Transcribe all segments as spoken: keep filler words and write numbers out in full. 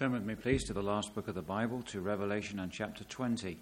Turn with me, please, to the last book of the Bible, to Revelation and chapter twenty.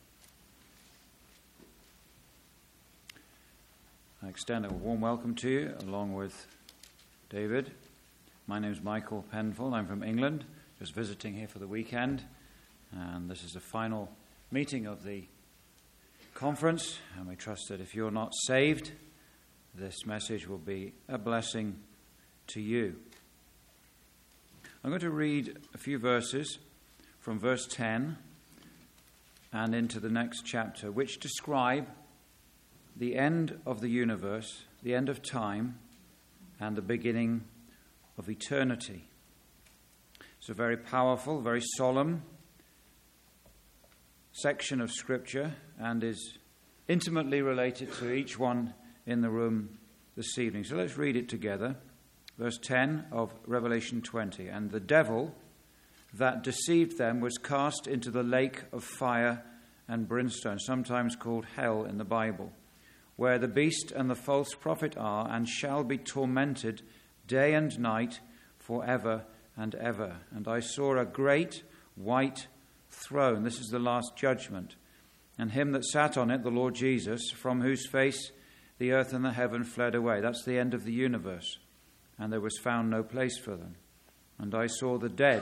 I extend a warm welcome to you, along with David. My name is Michael Penfold. I'm from England, just visiting here for the weekend. And this is the final meeting of the conference. And we trust that if you're not saved, this message will be a blessing to you. I'm going to read a few verses from verse ten and into the next chapter, which describe the end of the universe, the end of time, and the beginning of eternity. It's a very powerful, very solemn section of Scripture and is intimately related to each one in the room this evening. So let's read it together. Verse ten of Revelation twenty. And the devil that deceived them was cast into the lake of fire and brimstone, sometimes called hell in the Bible, where the beast and the false prophet are, and shall be tormented day and night forever and ever. And I saw a great white throne. This is the last judgment. And him that sat on it, the Lord Jesus, from whose face the earth and the heaven fled away. That's the end of the universe. And there was found no place for them. And I saw the dead,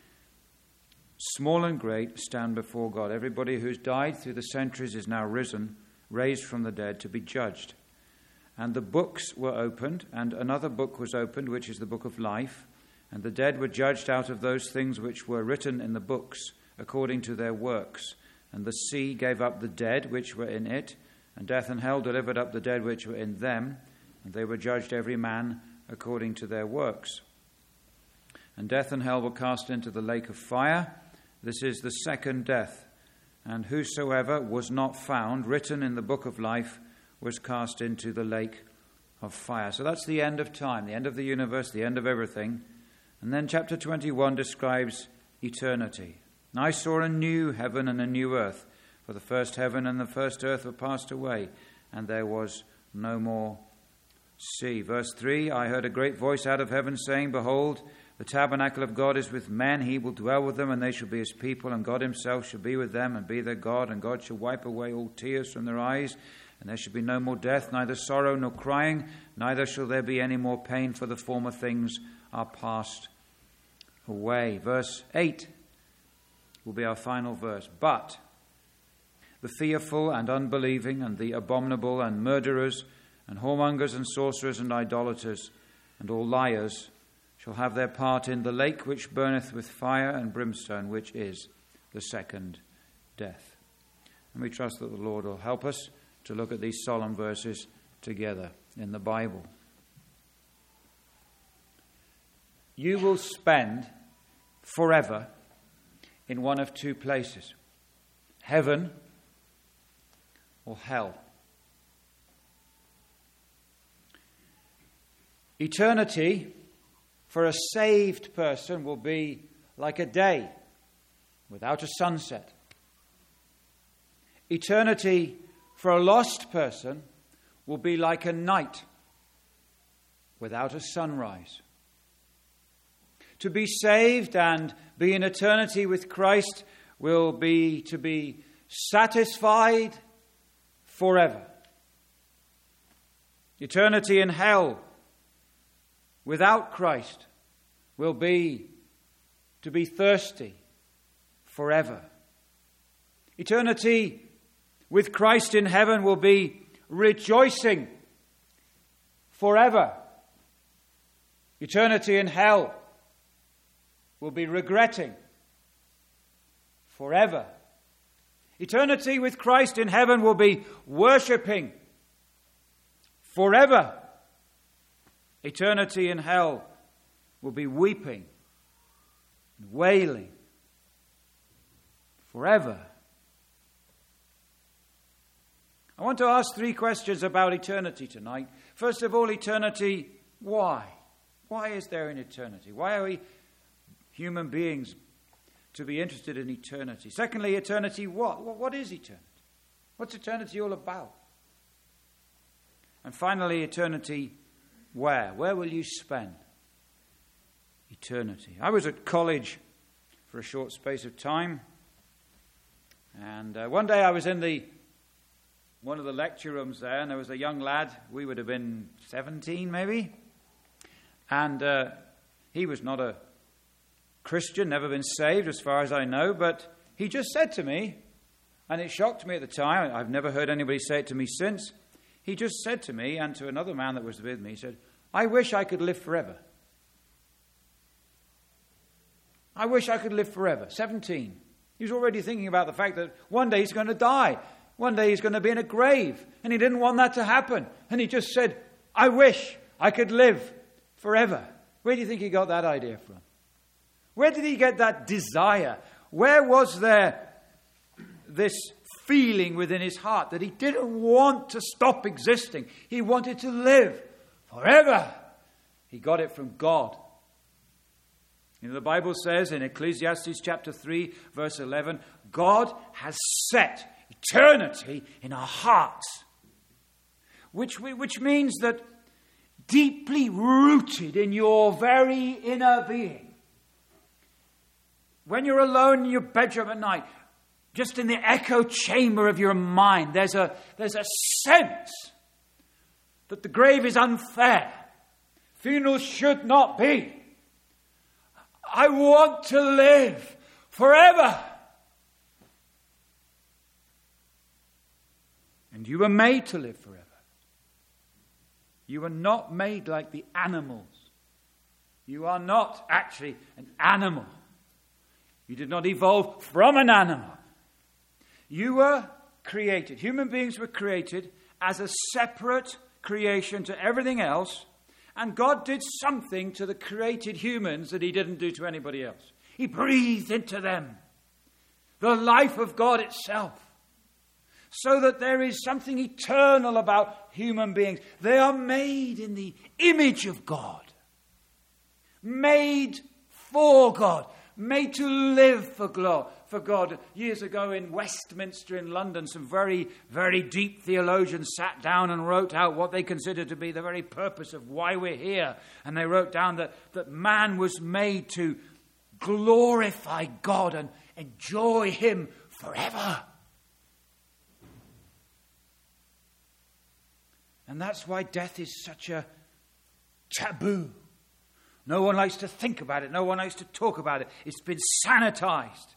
small and great, stand before God. Everybody who's died through the centuries is now risen, raised from the dead to be judged. And the books were opened, and another book was opened, which is the book of life. And the dead were judged out of those things which were written in the books, according to their works. And the sea gave up the dead which were in it, and death and hell delivered up the dead which were in them, and they were judged every man according to their works. And death and hell were cast into the lake of fire. This is the second death. And whosoever was not found written in the book of life was cast into the lake of fire. So that's the end of time, the end of the universe, the end of everything. And then chapter twenty-one describes eternity. And I saw a new heaven and a new earth, for the first heaven and the first earth were passed away, and there was no more sea. Verse three, I heard a great voice out of heaven saying, Behold, the tabernacle of God is with men. He will dwell with them, and they shall be his people, and God himself shall be with them and be their God. And God shall wipe away all tears from their eyes, and there shall be no more death, neither sorrow nor crying, neither shall there be any more pain, for the former things are passed away. Verse eight will be our final verse. But the fearful and unbelieving, and the abominable and murderers, and whoremongers and sorcerers and idolaters and all liars shall have their part in the lake which burneth with fire and brimstone, which is the second death. And we trust that the Lord will help us to look at these solemn verses together in the Bible. You will spend forever in one of two places, heaven or hell. Eternity for a saved person will be like a day without a sunset. Eternity for a lost person will be like a night without a sunrise. To be saved and be in eternity with Christ will be to be satisfied forever. Eternity in hell without Christ will be to be thirsty forever. Eternity with Christ in heaven will be rejoicing forever. Eternity in hell will be regretting forever. Eternity with Christ in heaven will be worshipping forever. Eternity in hell will be weeping and wailing forever. I want to ask three questions about eternity tonight. First of all, eternity, why? Why is there an eternity? Why are we human beings to be interested in eternity? Secondly, eternity, what? What is eternity? What's eternity all about? And finally, eternity, where? Where will you spend eternity? I was at college for a short space of time. And uh, one day I was in the one of the lecture rooms there, and there was a young lad. We would have been seventeen, maybe. And uh, he was not a Christian, never been saved as far as I know, but he just said to me, and it shocked me at the time, I've never heard anybody say it to me since, he just said to me and to another man that was with me, he said, I wish I could live forever. I wish I could live forever. seventeen. He was already thinking about the fact that one day he's going to die. One day he's going to be in a grave. And he didn't want that to happen. And he just said, I wish I could live forever. Where do you think he got that idea from? Where did he get that desire? Where was there this feeling within his heart that he didn't want to stop existing? He wanted to live forever. He got it from God. You know, the Bible says in Ecclesiastes chapter three, verse eleven, God has set eternity in our hearts. Which, which means that deeply rooted in your very inner being. When you're alone in your bedroom at night, just in the echo chamber of your mind, there's a, there's a sense that the grave is unfair. Funerals should not be. I want to live forever. And you were made to live forever. You were not made like the animals. You are not actually an animal. You did not evolve from an animal. You were created. Human beings were created as a separate creation to everything else. And God did something to the created humans that he didn't do to anybody else. He breathed into them the life of God itself. So that there is something eternal about human beings. They are made in the image of God. Made for God. Made to live for God. Years ago in Westminster in London, some very, very deep theologians sat down and wrote out what they considered to be the very purpose of why we're here. And they wrote down that, that man was made to glorify God and enjoy him forever. And that's why death is such a taboo. No one likes to think about it. No one likes to talk about it. It's been sanitized.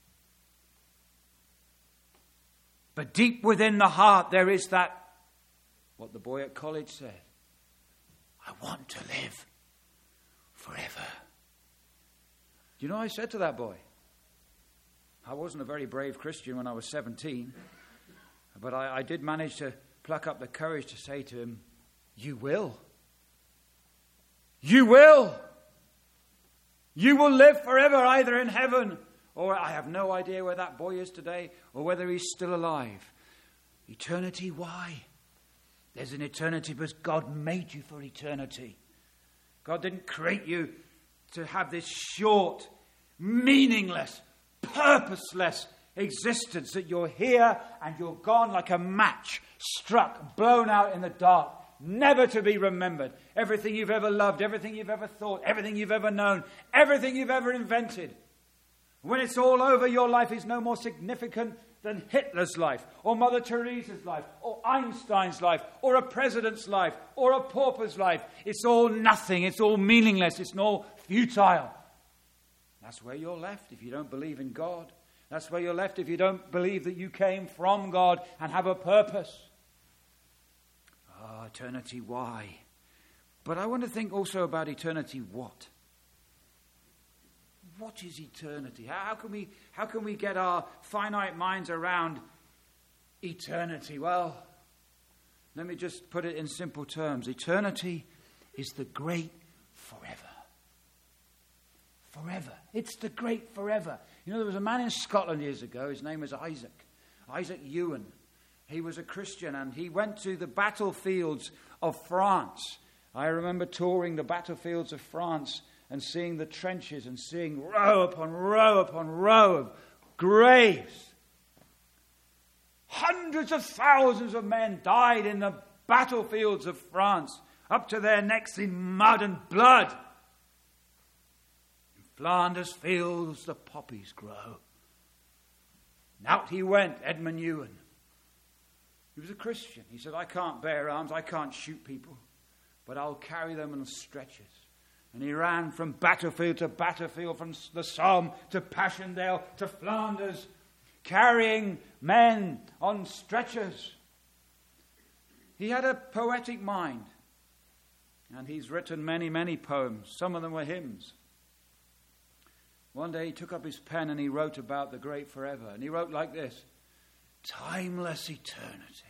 But deep within the heart there is that, what the boy at college said, I want to live forever. Do you know what I said to that boy? I wasn't a very brave Christian when I was seventeen. But I, I did manage to pluck up the courage to say to him, you will. You will. You will live forever, either in heaven, or I have no idea where that boy is today, or whether he's still alive. Eternity, why? There's an eternity because God made you for eternity. God didn't create you to have this short, meaningless, purposeless existence that you're here and you're gone like a match, struck, blown out in the dark, never to be remembered. Everything you've ever loved, everything you've ever thought, everything you've ever known, everything you've ever invented. When it's all over, your life is no more significant than Hitler's life, or Mother Teresa's life, or Einstein's life, or a president's life, or a pauper's life. It's all nothing, it's all meaningless, it's all futile. That's where you're left if you don't believe in God. That's where you're left if you don't believe that you came from God and have a purpose. Ah, oh, eternity, why? But I want to think also about eternity, what? What is eternity? How, how can we, how can we get our finite minds around eternity? Well, let me just put it in simple terms. Eternity is the great forever. Forever. It's the great forever. You know, there was a man in Scotland years ago. His name was Isaac. Isaac Ewan. He was a Christian and he went to the battlefields of France. I remember touring the battlefields of France and seeing the trenches and seeing row upon row upon row of graves. Hundreds of thousands of men died in the battlefields of France, up to their necks in mud and blood. Flanders fields the poppies grow. And out he went, Edmund Ewan. He was a Christian. He said, I can't bear arms, I can't shoot people, but I'll carry them on stretchers. And he ran from battlefield to battlefield, from the Somme to Passchendaele to Flanders, carrying men on stretchers. He had a poetic mind. And he's written many, many poems. Some of them were hymns. One day he took up his pen and he wrote about the great forever. And he wrote like this: timeless eternity,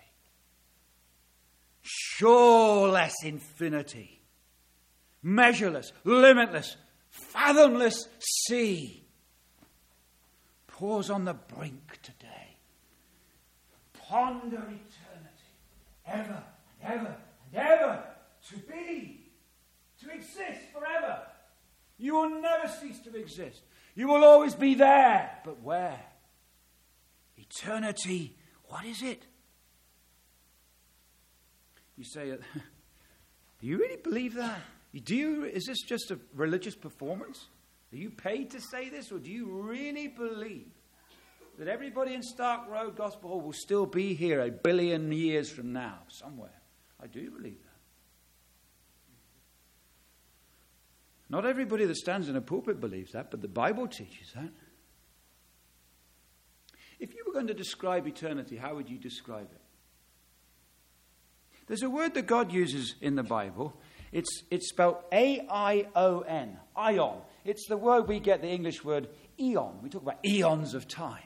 shoreless infinity, measureless, limitless, fathomless sea, pause on the brink today. Ponder eternity, ever and ever and ever. To be, to exist forever. You will never cease to exist. You will always be there. But where? Eternity, what is it? You say, do you really believe that? Do you? Is this just a religious performance? Are you paid to say this, or do you really believe that everybody in Stark Road Gospel Hall will still be here a billion years from now, somewhere? I do believe that. Not everybody that stands in a pulpit believes that, but the Bible teaches that. If you were going to describe eternity, how would you describe it? There's a word that God uses in the Bible. It's, it's spelled A I O N, ion. It's the word we get the English word eon. We talk about eons of time.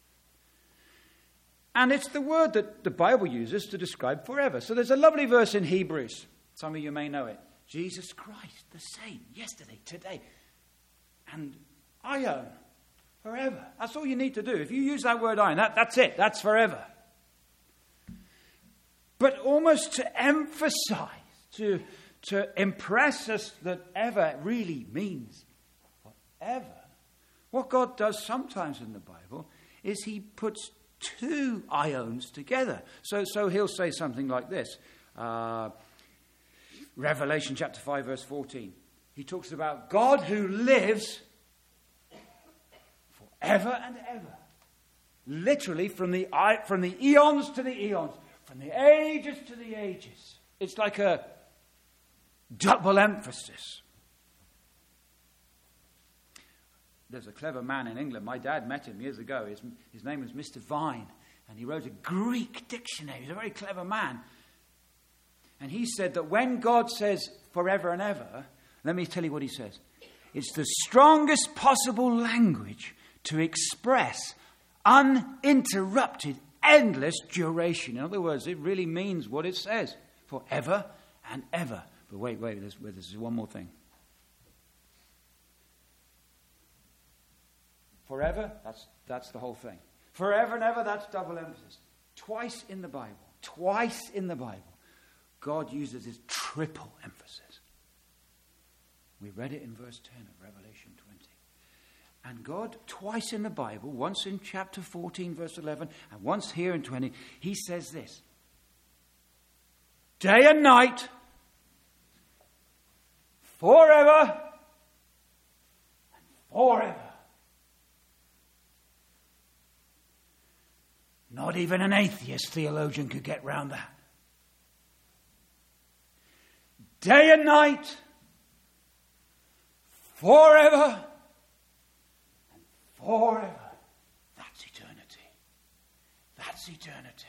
And it's the word that the Bible uses to describe forever. So there's a lovely verse in Hebrews. Some of you may know it. Jesus Christ, the same, yesterday, today, and ion, forever. That's all you need to do. If you use that word ion, that, that's it. That's forever. But almost to emphasize, to, to impress us that ever really means forever, what God does sometimes in the Bible is he puts two ions together. So, so he'll say something like this. Uh, Revelation chapter five, verse fourteen. He talks about God who lives forever and ever. Literally from the, from the eons to the eons. From the ages to the ages. It's like a double emphasis. There's a clever man in England. My dad met him years ago. His, his name was Mister Vine. And he wrote a Greek dictionary. He's a very clever man. And he said that when God says forever and ever, let me tell you what he says. It's the strongest possible language to express uninterrupted, endless duration. In other words, it really means what it says. Forever and ever. But wait, wait, there's, there's one more thing. Forever, that's, that's the whole thing. Forever and ever, that's double emphasis. Twice in the Bible, twice in the Bible, God uses his triple emphasis. We read it in verse ten of Revelation twenty. And God, twice in the Bible, once in chapter fourteen, verse eleven, and once here in twenty, he says this. Day and night, forever and forever. Not even an atheist theologian could get round that. Day and night, forever and forever. That's eternity. That's eternity.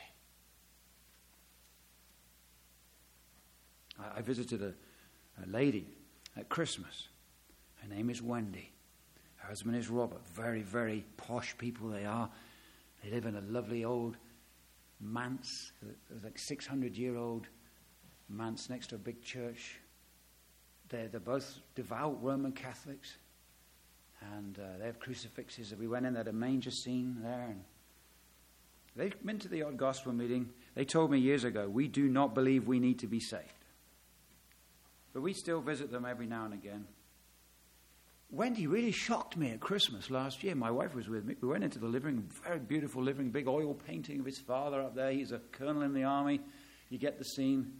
I, I visited a, a lady at Christmas. Her name is Wendy. Her husband is Robert. Very, very posh people they are. They live in a lovely old manse, like six hundred year old manse next to a big church. They're, they're both devout Roman Catholics. And uh, they have crucifixes. We went in, they had a manger scene there. And they've been to the odd gospel meeting. They told me years ago, we do not believe we need to be saved. But we still visit them every now and again. Wendy really shocked me at Christmas last year. My wife was with me. We went into the living room, very beautiful living, big oil painting of his father up there. He's a colonel in the army. You get the scene.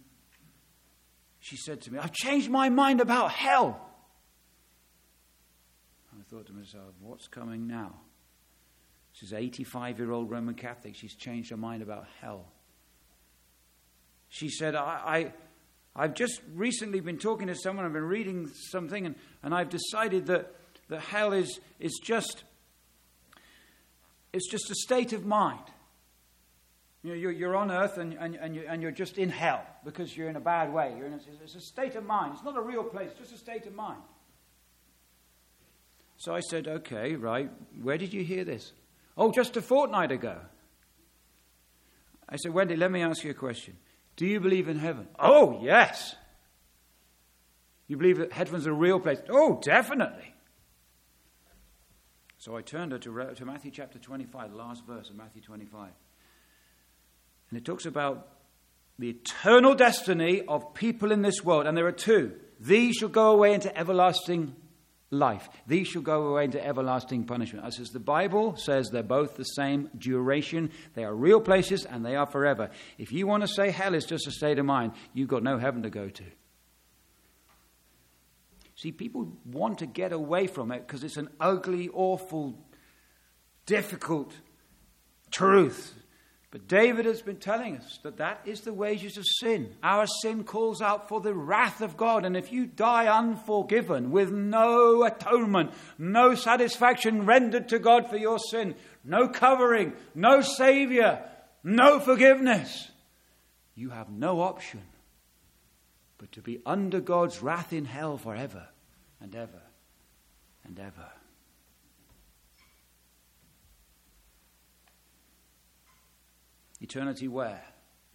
She said to me, I've changed my mind about hell. I thought to myself, what's coming now? She's an eighty-five-year-old Roman Catholic. She's changed her mind about hell. She said, I, I, I've just recently been talking to someone, I've been reading something, and, and I've decided that, that hell is, is just, it's just a state of mind. You know, you're, you're on earth and, and, and, you, and you're just in hell because you're in a bad way. You're in a, it's a state of mind. It's not a real place, it's just a state of mind. So I said, okay, right, where did you hear this? Oh, just a fortnight ago. I said, Wendy, let me ask you a question. Do you believe in heaven? Oh, yes. You believe that heaven's a real place? Oh, definitely. So I turned her to, to Matthew chapter twenty-five, the last verse of Matthew twenty-five. And it talks about the eternal destiny of people in this world. And there are two. These shall go away into everlasting life. These shall go away into everlasting punishment. As the Bible says, they're both the same duration. They are real places and they are forever. If you want to say hell is just a state of mind, you've got no heaven to go to. See, people want to get away from it because it's an ugly, awful, difficult truth. But David has been telling us that that is the wages of sin. Our sin calls out for the wrath of God. And if you die unforgiven, with no atonement, no satisfaction rendered to God for your sin, no covering, no Savior, no forgiveness, you have no option but to be under God's wrath in hell forever and ever and ever. Eternity where?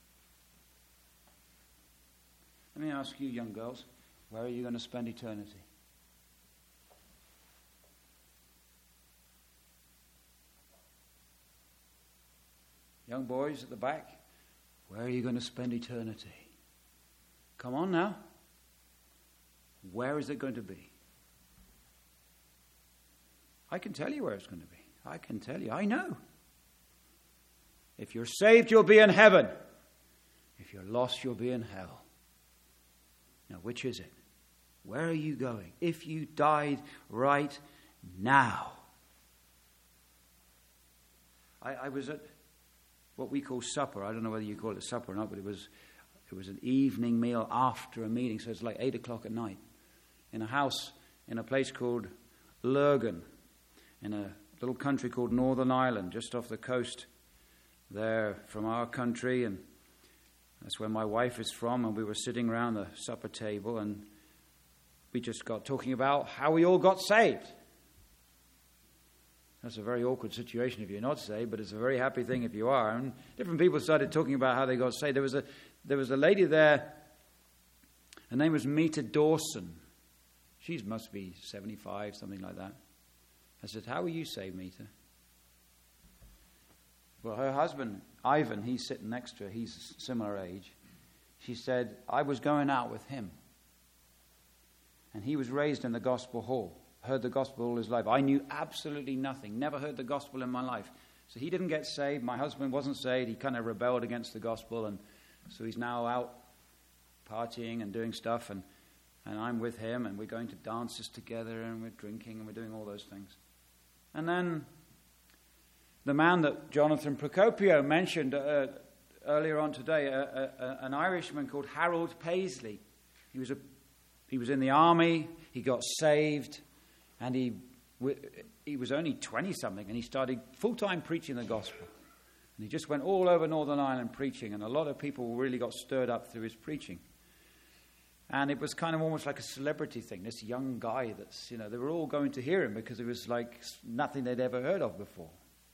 Let me ask you, young girls, where are you going to spend eternity? Young boys at the back, where are you going to spend eternity? Come on now. Where is it going to be? I can tell you where it's going to be. I can tell you. I know. If you're saved, you'll be in heaven. If you're lost, you'll be in hell. Now, which is it? Where are you going? If you died right now. I, I was at what we call supper. I don't know whether you call it supper or not, but it was it was an evening meal after a meeting. So it's like eight o'clock at night in a house in a place called Lurgan, in a little country called Northern Ireland, just off the coast there from our country, and that's where my wife is from. And we were sitting around the supper table and we just got talking about how we all got saved. That's a very awkward situation if you're not saved, but it's a very happy thing if you are. And different people started talking about how they got saved. There was a there was a lady there, her name was Meta Dawson. She must be seventy-five, something like that. I said, how were you saved, Meta? Well, her husband, Ivan, he's sitting next to her. He's similar age. She said, I was going out with him. And he was raised in the gospel hall. Heard the gospel all his life. I knew absolutely nothing. Never heard the gospel in my life. So he didn't get saved. My husband wasn't saved. He kind of rebelled against the gospel. And so he's now out partying and doing stuff. And, and I'm with him. And we're going to dances together. And we're drinking. And we're doing all those things. And then the man that Jonathan Procopio mentioned uh, earlier on today, uh, uh, an Irishman called Harold Paisley. He was a, he was in the army. He got saved, and he he was only twenty-something, and he started full-time preaching the gospel. And he just went all over Northern Ireland preaching, and a lot of people really got stirred up through his preaching. And it was kind of almost like a celebrity thing. This young guy that's, you know, they were all going to hear him because it was like nothing they'd ever heard of before.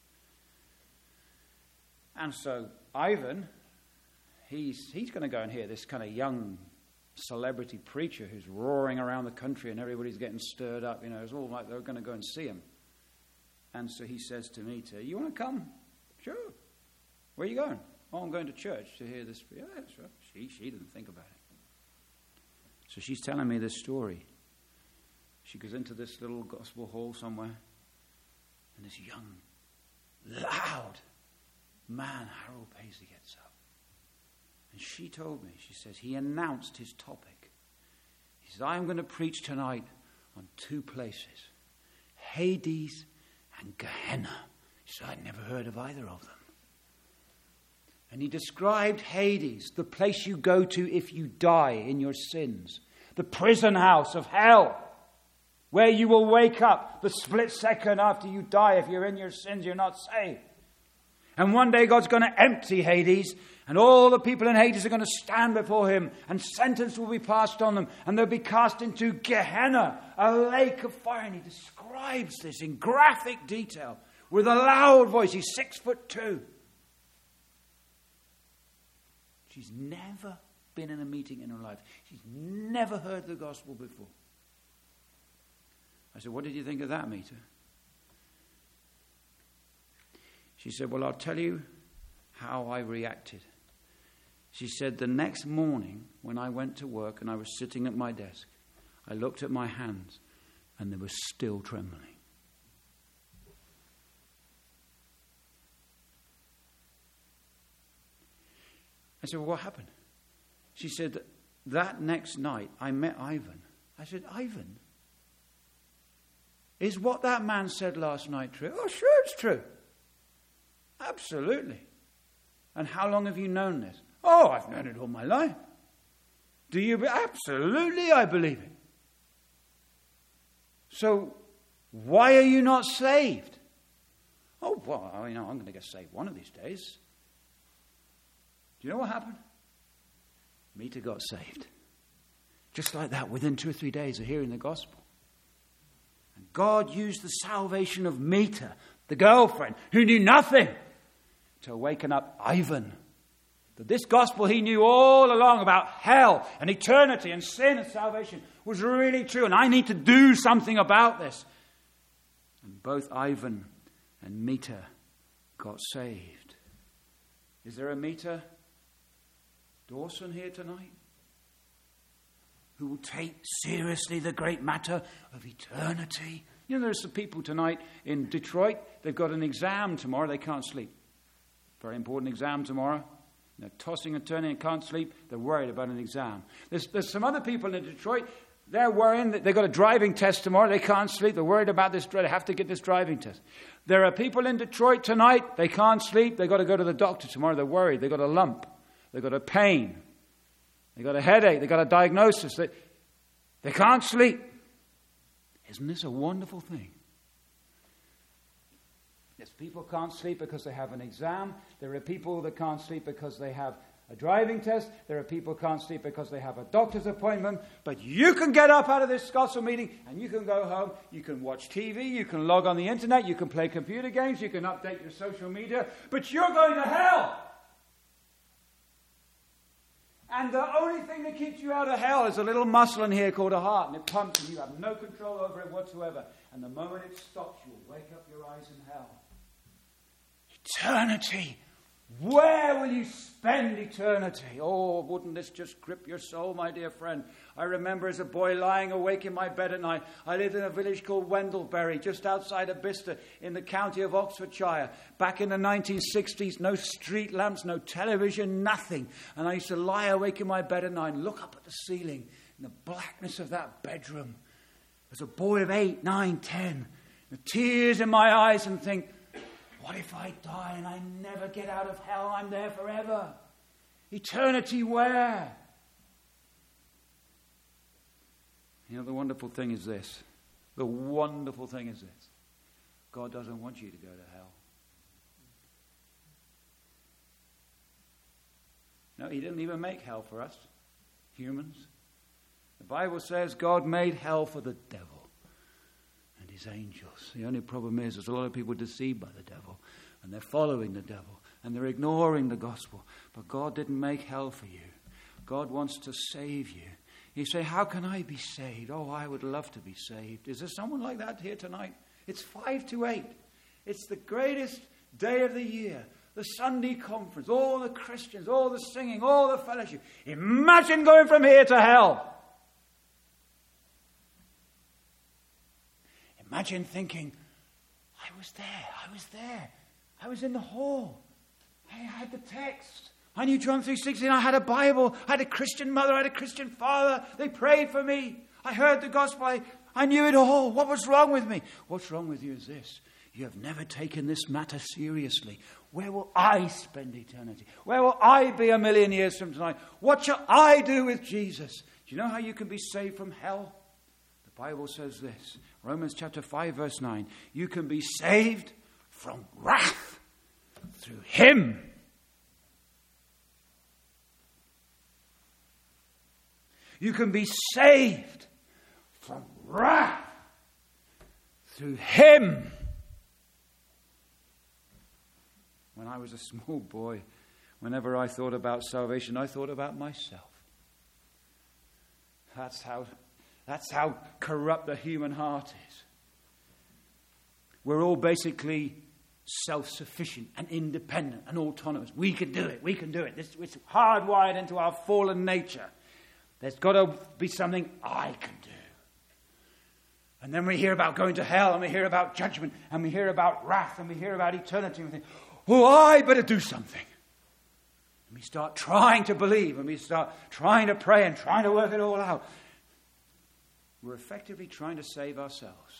And so Ivan, he's he's going to go and hear this kind of young celebrity preacher who's roaring around the country and everybody's getting stirred up. You know, it's all like they're going to go and see him. And so he says to Meta, you want to come? Sure. Where are you going? Oh, I'm going to church to hear this. Yeah, sure. She, she didn't think about it. So she's telling me this story. She goes into this little gospel hall somewhere, and this young, loud man, Harold Paisley, gets up. And she told me, she says, he announced his topic. He says, I'm going to preach tonight on two places, Hades and Gehenna. So I'd never heard of either of them. And he described Hades, the place you go to if you die in your sins. The prison house of hell, where you will wake up the split second after you die. If you're in your sins, you're not saved. And one day God's going to empty Hades, and all the people in Hades are going to stand before him, and sentence will be passed on them, and they'll be cast into Gehenna, a lake of fire. And he describes this in graphic detail with a loud voice. He's six foot two. She's never been in a meeting in her life. She's never heard the gospel before. I said, what did you think of that, Meta? She said, well, I'll tell you how I reacted. She said, the next morning when I went to work and I was sitting at my desk, I looked at my hands and they were still trembling. I said, well, what happened? She said, that next night I met Ivan. I said, Ivan, is what that man said last night true? Oh, sure, it's true. Absolutely. And how long have you known this? Oh, I've known it all my life. Do you? Be- Absolutely, I believe it. So, why are you not saved? Oh, well, I mean, I'm going to get saved one of these days. Do you know what happened? Meta got saved. Just like that, within two or three days of hearing the gospel. And God used the salvation of Meta, the girlfriend, who knew nothing, to awaken up Ivan. That this gospel he knew all along about hell and eternity and sin and salvation was really true. And I need to do something about this. And both Ivan and Meta got saved. Is there a Meta Dawson here tonight who will take seriously the great matter of eternity? You know, there's some people tonight in Detroit, they've got an exam tomorrow, they can't sleep. Very important exam tomorrow. They're tossing and turning and can't sleep. They're worried about an exam. There's, there's some other people in Detroit, they're worrying that they've got a driving test tomorrow. They can't sleep. They're worried about this. They have to get this driving test. There are people in Detroit tonight, they can't sleep. They've got to go to the doctor tomorrow. They're worried. They've got a lump. They've got a pain. They've got a headache. They've got a diagnosis. They, they can't sleep. Isn't this a wonderful thing? Yes, people can't sleep because they have an exam. There are people that can't sleep because they have a driving test. There are people who can't sleep because they have a doctor's appointment. But you can get up out of this gospel meeting and you can go home. You can watch T V. You can log on the internet. You can play computer games. You can update your social media. But you're going to hell. And the only thing that keeps you out of hell is a little muscle in here called a heart. And it pumps and you have no control over it whatsoever. And the moment it stops, you'll wake up your eyes in hell. Eternity. Where will you spend eternity? Oh, wouldn't this just grip your soul, my dear friend? I remember as a boy lying awake in my bed at night. I lived in a village called Wendlebury, just outside of Bicester, in the county of Oxfordshire. Back in the nineteen sixties, no street lamps, no television, nothing. And I used to lie awake in my bed at night and look up at the ceiling in the blackness of that bedroom. As a boy of eight, nine, ten, the tears in my eyes and think, what if I die and I never get out of hell? I'm there forever. Eternity where? You know, the wonderful thing is this. The wonderful thing is this. God doesn't want you to go to hell. No, he didn't even make hell for us, humans. The Bible says God made hell for the devil and his angels. The only problem is there's a lot of people deceived by the devil, and they're following the devil, and they're ignoring the gospel. But God didn't make hell for you. God wants to save you. You say, how can I be saved? Oh, I would love to be saved. Is there someone like that here tonight? It's five to eight. It's the greatest day of the year. The Sunday conference, all the Christians, all the singing, all the fellowship. Imagine going from here to hell. Imagine thinking, I was there, I was there. I was in the hall. I had the text. I knew John three sixteen. I had a Bible. I had a Christian mother. I had a Christian father. They prayed for me. I heard the gospel. I, I knew it all. What was wrong with me? What's wrong with you is this. You have never taken this matter seriously. Where will I spend eternity? Where will I be a million years from tonight? What shall I do with Jesus? Do you know how you can be saved from hell? The Bible says this. Romans chapter five, verse nine. You can be saved from wrath through him. You can be saved from wrath through him. When I was a small boy, whenever I thought about salvation, I thought about myself. That's how, that's how corrupt the human heart is. We're all basically self-sufficient and independent and autonomous. We can do it. We can do it. This, it's hardwired into our fallen nature. There's got to be something I can do. And then we hear about going to hell, and we hear about judgment, and we hear about wrath, and we hear about eternity, and we think, oh, I better do something. And we start trying to believe, and we start trying to pray and trying to work it all out. We're effectively trying to save ourselves.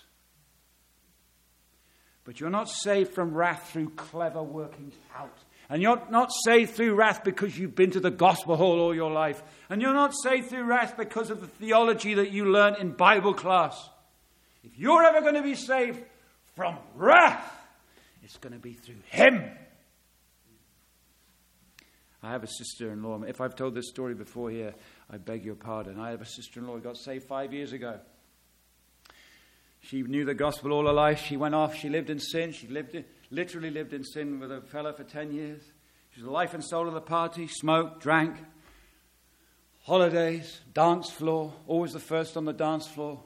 But you're not saved from wrath through clever workings out. And you're not saved through wrath because you've been to the gospel hall all your life. And you're not saved through wrath because of the theology that you learned in Bible class. If you're ever going to be saved from wrath, it's going to be through him. I have a sister-in-law. If I've told this story before here, I beg your pardon. I have a sister-in-law who got saved five years ago. She knew the gospel all her life. She went off. She lived in sin. She lived in, literally lived in sin with a fella for ten years. She was the life and soul of the party. Smoked, drank, holidays, dance floor. Always the first on the dance floor.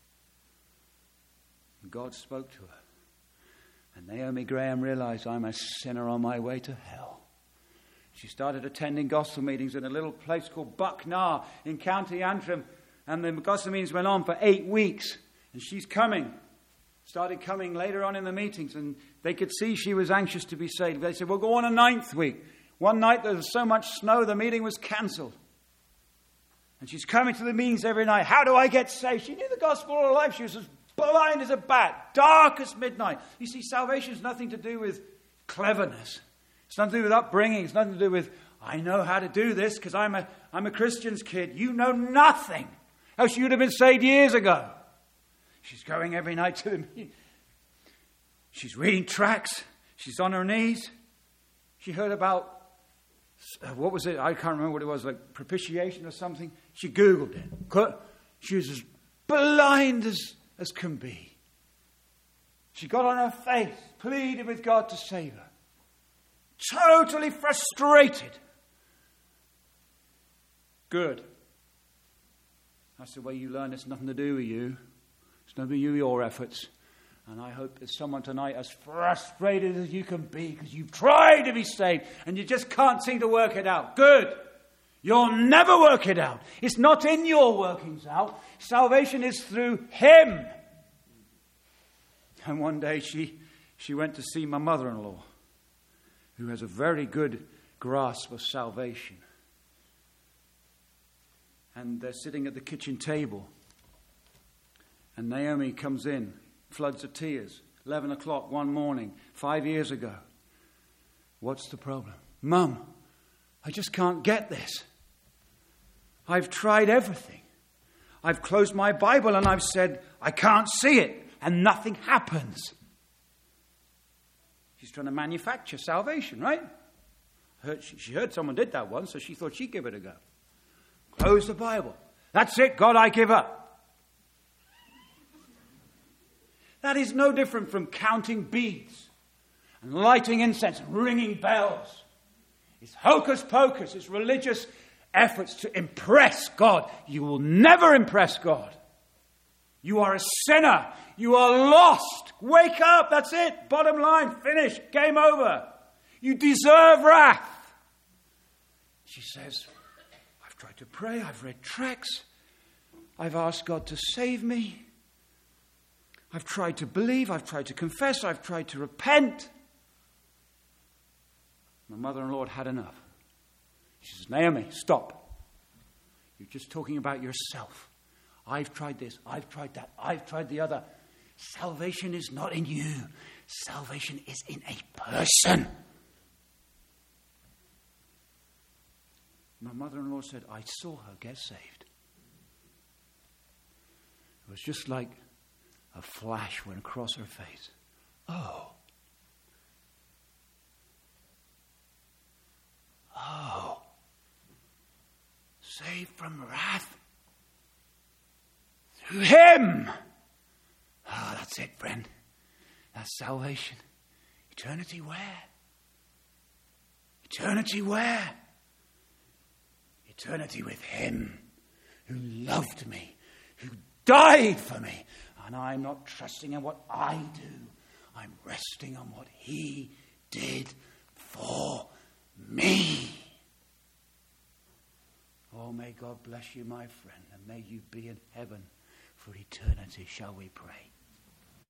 And God spoke to her. And Naomi Graham realized, I'm a sinner on my way to hell. She started attending gospel meetings in a little place called Bucknar in County Antrim. And the gospel meetings went on for eight weeks. And she's coming, started coming later on in the meetings, and they could see she was anxious to be saved. They said, we'll go on a ninth week. One night there was so much snow, the meeting was cancelled. And she's coming to the meetings every night. How do I get saved? She knew the gospel all her life. She was as blind as a bat, dark as midnight. You see, salvation has nothing to do with cleverness. It's nothing to do with upbringing. It's nothing to do with, I know how to do this because I'm a, I'm a Christian's kid. You know nothing. Else you'd have been saved years ago. She's going every night to the meeting. She's reading tracts. She's on her knees. She heard about, uh, what was it? I can't remember what it was, like propitiation or something. She Googled it. She was as blind as, as can be. She got on her face, pleaded with God to save her. Totally frustrated. Good. That's the way you learn. It's nothing to do with you. It's nothing to do with your efforts. And I hope there's someone tonight as frustrated as you can be because you've tried to be saved and you just can't seem to work it out. Good. You'll never work it out. It's not in your workings out. Salvation is through him. And one day she, she went to see my mother-in-law, who has a very good grasp of salvation. And they're sitting at the kitchen table. And Naomi comes in, floods of tears, eleven o'clock one morning, five years ago. What's the problem? Mum, I just can't get this. I've tried everything. I've closed my Bible and I've said, I can't see it, and nothing happens. She's trying to manufacture salvation, right? Heard, she, she heard someone did that once, so she thought she'd give it a go. Close the Bible. That's it, God, I give up. That is no different from counting beads and lighting incense and ringing bells. It's hocus pocus. It's religious efforts to impress God. You will never impress God. You are a sinner. You are lost. Wake up. That's it. Bottom line. Finish. Game over. You deserve wrath. She says, I've tried to pray. I've read tracts. I've asked God to save me. I've tried to believe, I've tried to confess, I've tried to repent. My mother-in-law had enough. She says, Naomi, stop. You're just talking about yourself. I've tried this, I've tried that, I've tried the other. Salvation is not in you. Salvation is in a person. My mother-in-law said, I saw her get saved. It was just like a flash went across her face. Oh. Oh. Saved from wrath. Through him. Oh, that's it, friend. That's salvation. Eternity where? Eternity where? Eternity with him who loved me, who died for me. And I'm not trusting in what I do. I'm resting on what he did for me. Oh, may God bless you, my friend, and may you be in heaven for eternity. Shall we pray?